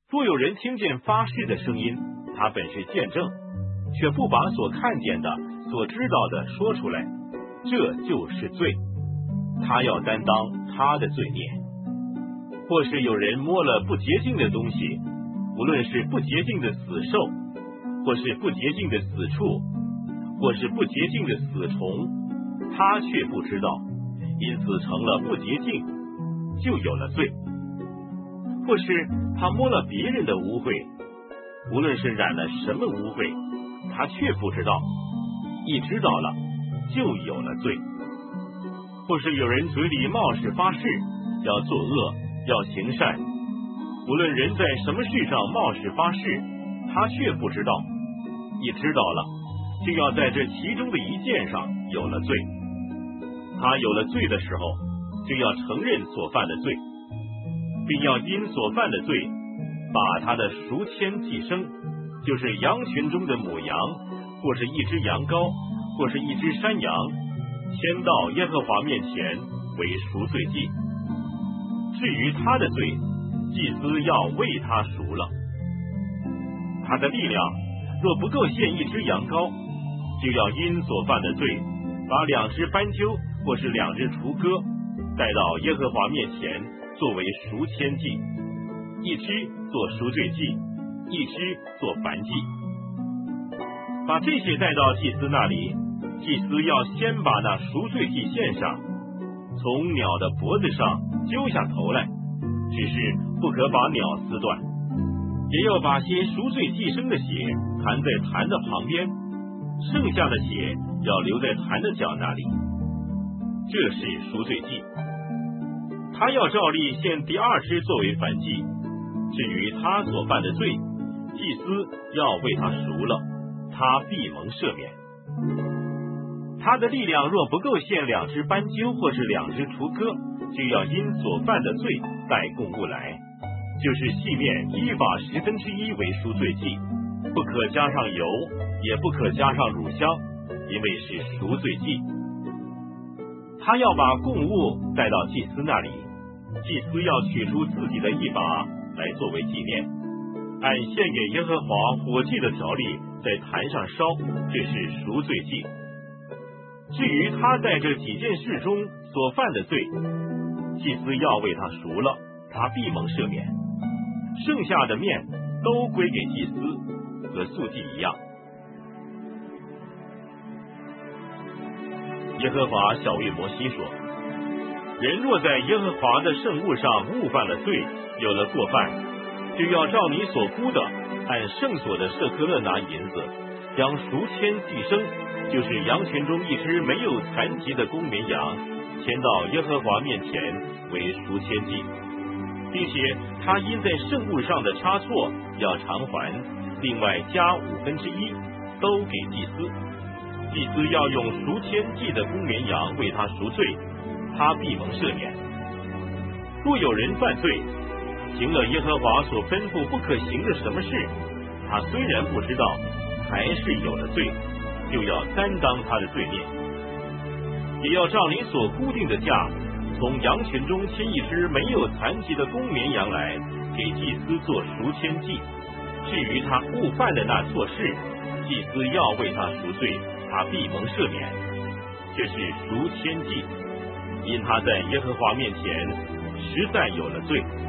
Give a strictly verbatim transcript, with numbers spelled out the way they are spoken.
若有人听见发誓的声音，他本是见证，却不把所看见的、所知道的说出来，这就是罪，他要担当他的罪孽。或是有人摸了不洁净的东西，无论是不洁净的死兽，或是不洁净的死畜，或是不洁净的死虫，他却不知道，因此成了不洁净，就有了罪。或是他摸了别人的污秽，无论是染了什么污秽，他却不知道，一知道了，就有了罪。或是有人嘴里冒失发誓，要作恶，要行善，无论人在什么事上冒失发誓，他却不知道，一知道了，就要在这其中的一件上有了罪。他有了罪的时候，就要承认所犯的罪，并要因所犯的罪，把他的赎愆祭牲，就是羊群中的母羊，或是一只羊羔，或是一只山羊，牵到耶和华面前为赎罪祭。至于他的罪，祭司要为他赎了。他的力量若不够献一只羊羔，就要因所犯的罪，把两只斑鸠或是两只雏鸽带到耶和华面前作为赎愆祭，一只做赎罪祭，一只做燔祭。把这些带到祭司那里，祭司要先把那赎罪祭献上，从鸟的脖子上揪下头来，只是不可把鸟撕断，也要把些赎罪祭牲的血弹在坛的旁边，剩下的血要留在坛的脚那里，这是赎罪祭。他要照例献第二只作为燔祭，至于他所犯的罪，祭司要为他赎了，他必蒙赦免。他的力量若不够献两只斑鸠或是两只雏鸽，就要因所犯的罪带供物来，就是细面依法十分之一为赎罪祭，不可加上油，也不可加上乳香，因为是赎罪祭。他要把供物带到祭司那里，祭司要取出自己的一把来作为纪念，按献给耶和华火祭的条例在坛上烧，这是赎罪祭。至于他在这几件事中所犯的罪，祭司要为他赎了，他必蒙赦免，剩下的面都归给祭司，和素祭一样。耶和华晓谕摩西说，人若在耶和华的圣物上误犯了罪，有了过犯，就要照你所估的，按圣所的舍客勒拿银子，将赎愆祭牲，就是羊群中一只没有残疾的公绵羊，牵到耶和华面前为赎愆祭，并且他因在圣物上的差错要偿还，另外加五分之一，都给祭司。祭司要用赎愆祭的公绵羊为他赎罪，他必蒙赦免。若有人犯罪，行了耶和华所吩咐不可行的什么事，他虽然不知道，还是有了罪，就要担当他的罪孽。也要照你所固定的价，从羊群中牵一只没有残疾的公绵羊来，给祭司做赎愆祭。至于他误犯的那错事，祭司要为他赎罪，他必蒙赦免，这是赎愆祭，因他在耶和华面前实在有了罪。